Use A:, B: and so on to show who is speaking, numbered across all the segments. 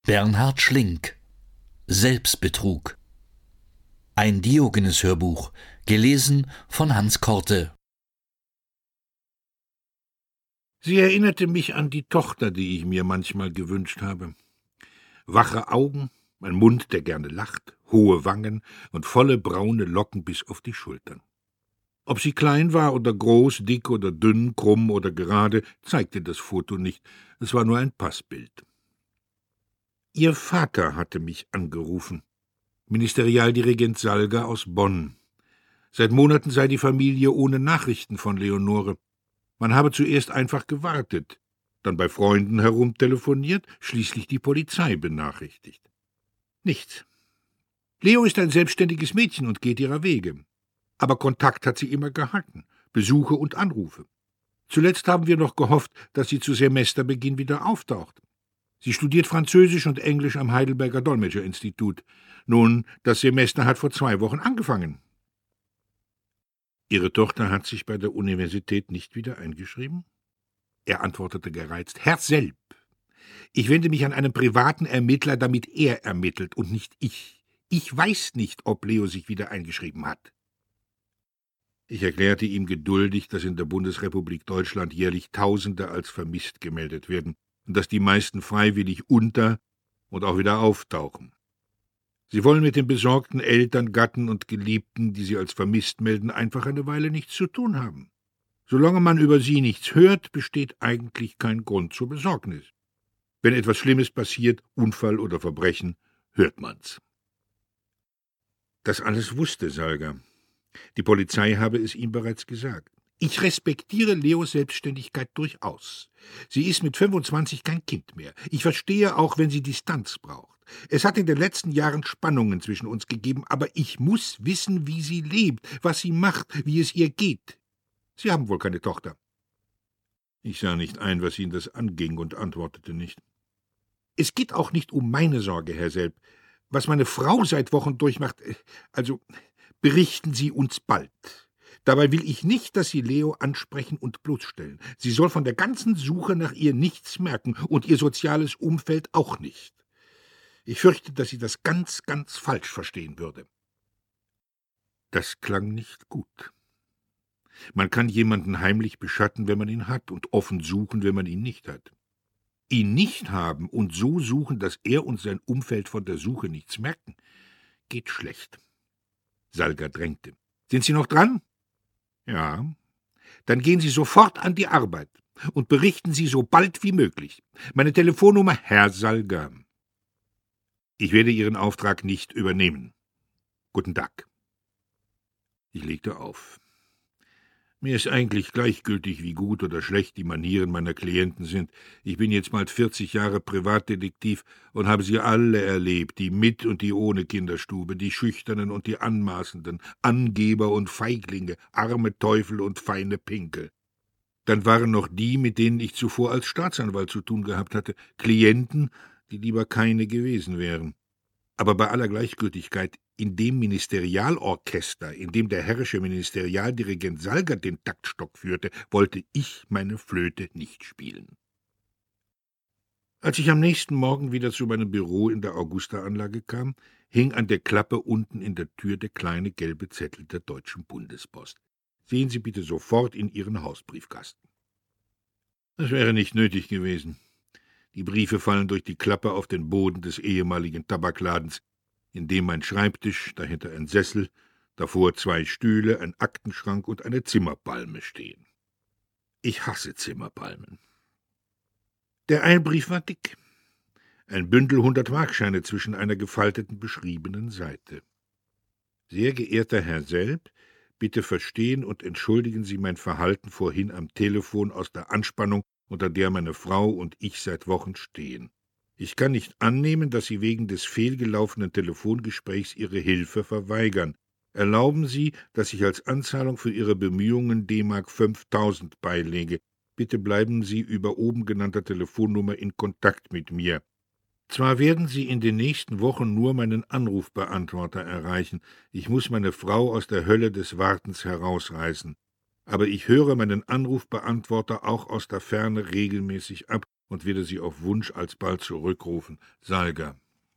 A: Bernhard Schlink. Selbstbetrug. Ein Diogenes-Hörbuch, gelesen von Hans Korte.
B: Sie erinnerte mich an die Tochter, die ich mir manchmal gewünscht habe. Wache Augen, ein Mund, der gerne lacht, hohe Wangen und volle braune Locken bis auf die Schultern. Ob sie klein war oder groß, dick oder dünn, krumm oder gerade, zeigte das Foto nicht. Es war nur ein Passbild. Ihr Vater hatte mich angerufen. Ministerialdirigent Salga aus Bonn. Seit Monaten sei die Familie ohne Nachrichten von Leonore. Man habe zuerst einfach gewartet, dann bei Freunden herumtelefoniert, schließlich die Polizei benachrichtigt. Nichts. Leo ist ein selbstständiges Mädchen und geht ihrer Wege. Aber Kontakt hat sie immer gehalten, Besuche und Anrufe. Zuletzt haben wir noch gehofft, dass sie zu Semesterbeginn wieder auftaucht. Sie studiert Französisch und Englisch am Heidelberger Dolmetscherinstitut. Nun, das Semester hat vor 2 Wochen angefangen. Ihre Tochter hat sich bei der Universität nicht wieder eingeschrieben? Er antwortete gereizt: Herr Selb, ich wende mich an einen privaten Ermittler, damit er ermittelt und nicht ich. Ich weiß nicht, ob Leo sich wieder eingeschrieben hat. Ich erklärte ihm geduldig, dass in der Bundesrepublik Deutschland jährlich Tausende als vermisst gemeldet werden und dass die meisten freiwillig unter- und auch wieder auftauchen. Sie wollen mit den besorgten Eltern, Gatten und Geliebten, die sie als vermisst melden, einfach eine Weile nichts zu tun haben. Solange man über sie nichts hört, besteht eigentlich kein Grund zur Besorgnis. Wenn etwas Schlimmes passiert, Unfall oder Verbrechen, hört man's. Das alles wusste Salga. Die Polizei habe es ihm bereits gesagt. Ich respektiere Leos Selbstständigkeit durchaus. Sie ist mit 25 kein Kind mehr. Ich verstehe auch, wenn sie Distanz braucht. Es hat in den letzten Jahren Spannungen zwischen uns gegeben, aber ich muss wissen, wie sie lebt, was sie macht, wie es ihr geht. Sie haben wohl keine Tochter. Ich sah nicht ein, was ihn das anging, und antwortete nicht. Es geht auch nicht um meine Sorge, Herr Selb. Was meine Frau seit Wochen durchmacht, berichten Sie uns bald. Dabei will ich nicht, dass Sie Leo ansprechen und bloßstellen. Sie soll von der ganzen Suche nach ihr nichts merken und ihr soziales Umfeld auch nicht. Ich fürchte, dass sie das ganz, ganz falsch verstehen würde. Das klang nicht gut. Man kann jemanden heimlich beschatten, wenn man ihn hat, und offen suchen, wenn man ihn nicht hat. Ihn nicht haben und so suchen, dass er und sein Umfeld von der Suche nichts merken, geht schlecht. Salga drängte. Sind Sie noch dran? Ja. Dann gehen Sie sofort an die Arbeit und berichten Sie so bald wie möglich. Meine Telefonnummer, Herr Salga. Ich werde Ihren Auftrag nicht übernehmen. Guten Tag. Ich legte auf. Mir ist eigentlich gleichgültig, wie gut oder schlecht die Manieren meiner Klienten sind. Ich bin jetzt bald 40 Jahre Privatdetektiv und habe sie alle erlebt, die mit und die ohne Kinderstube, die Schüchternen und die Anmaßenden, Angeber und Feiglinge, arme Teufel und feine Pinkel. Dann waren noch die, mit denen ich zuvor als Staatsanwalt zu tun gehabt hatte, Klienten, die lieber keine gewesen wären. Aber bei aller Gleichgültigkeit, in dem Ministerialorchester, in dem der herrische Ministerialdirigent Salga den Taktstock führte, wollte ich meine Flöte nicht spielen. Als ich am nächsten Morgen wieder zu meinem Büro in der Augusta-Anlage kam, hing an der Klappe unten in der Tür der kleine gelbe Zettel der Deutschen Bundespost. Sehen Sie bitte sofort in Ihren Hausbriefkasten. Das wäre nicht nötig gewesen. Die Briefe fallen durch die Klappe auf den Boden des ehemaligen Tabakladens, in dem mein Schreibtisch, dahinter ein Sessel, davor 2 Stühle, ein Aktenschrank und eine Zimmerpalme stehen. Ich hasse Zimmerpalmen. Der Eilbrief war dick. Ein Bündel 100-Markscheine zwischen einer gefalteten beschriebenen Seite. Sehr geehrter Herr Selb, bitte verstehen und entschuldigen Sie mein Verhalten vorhin am Telefon aus der Anspannung, unter der meine Frau und ich seit Wochen stehen. Ich kann nicht annehmen, dass Sie wegen des fehlgelaufenen Telefongesprächs Ihre Hilfe verweigern. Erlauben Sie, dass ich als Anzahlung für Ihre Bemühungen D-Mark 5.000 beilege. Bitte bleiben Sie über oben genannter Telefonnummer in Kontakt mit mir. Zwar werden Sie in den nächsten Wochen nur meinen Anrufbeantworter erreichen. Ich muss meine Frau aus der Hölle des Wartens herausreißen. Aber ich höre meinen Anrufbeantworter auch aus der Ferne regelmäßig ab, und werde sie auf Wunsch alsbald zurückrufen. Salga.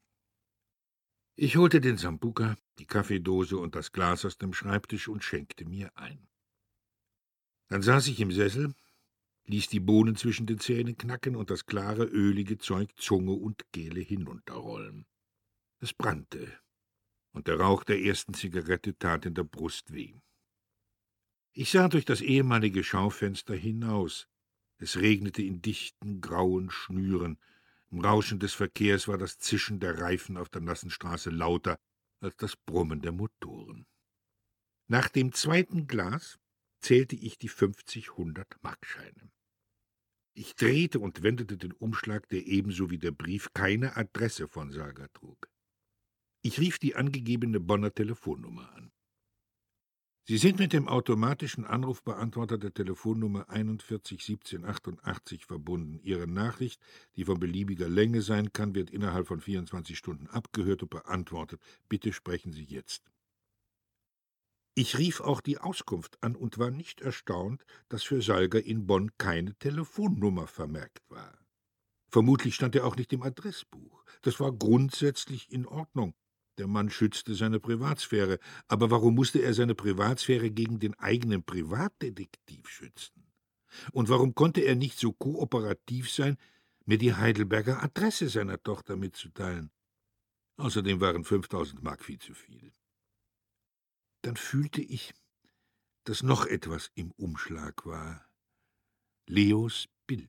B: Ich holte den Sambuca, die Kaffeedose und das Glas aus dem Schreibtisch und schenkte mir ein. Dann saß ich im Sessel, ließ die Bohnen zwischen den Zähnen knacken und das klare, ölige Zeug Zunge und Kehle hinunterrollen. Es brannte, und der Rauch der ersten Zigarette tat in der Brust weh. Ich sah durch das ehemalige Schaufenster hinaus. Es regnete in dichten, grauen Schnüren. Im Rauschen des Verkehrs war das Zischen der Reifen auf der nassen Straße lauter als das Brummen der Motoren. Nach dem zweiten Glas zählte ich die 50 100-Markscheine. Ich drehte und wendete den Umschlag, der ebenso wie der Brief keine Adresse von Salga trug. Ich rief die angegebene Bonner Telefonnummer an. Sie sind mit dem automatischen Anrufbeantworter der Telefonnummer 41 17 88 verbunden. Ihre Nachricht, die von beliebiger Länge sein kann, wird innerhalb von 24 Stunden abgehört und beantwortet. Bitte sprechen Sie jetzt. Ich rief auch die Auskunft an und war nicht erstaunt, dass für Salga in Bonn keine Telefonnummer vermerkt war. Vermutlich stand er auch nicht im Adressbuch. Das war grundsätzlich in Ordnung. Der Mann schützte seine Privatsphäre, aber warum musste er seine Privatsphäre gegen den eigenen Privatdetektiv schützen? Und warum konnte er nicht so kooperativ sein, mir die Heidelberger Adresse seiner Tochter mitzuteilen? Außerdem waren 5000 Mark viel zu viel. Dann fühlte ich, dass noch etwas im Umschlag war. Leos Bild.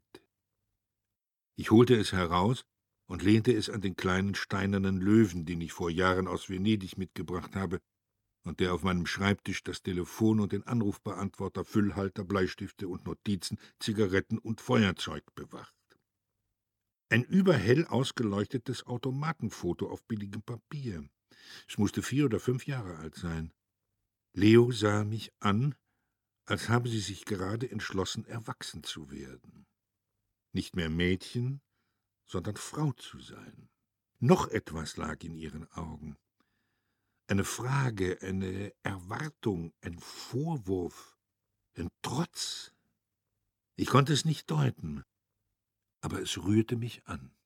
B: Ich holte es heraus und lehnte es an den kleinen steinernen Löwen, den ich vor Jahren aus Venedig mitgebracht habe und der auf meinem Schreibtisch das Telefon und den Anrufbeantworter, Füllhalter, Bleistifte und Notizen, Zigaretten und Feuerzeug bewacht. Ein überhell ausgeleuchtetes Automatenfoto auf billigem Papier. Es musste 4 oder 5 Jahre alt sein. Leo sah mich an, als habe sie sich gerade entschlossen, erwachsen zu werden. Nicht mehr Mädchen, sondern Frau zu sein. Noch etwas lag in ihren Augen. Eine Frage, eine Erwartung, ein Vorwurf, ein Trotz. Ich konnte es nicht deuten, aber es rührte mich an.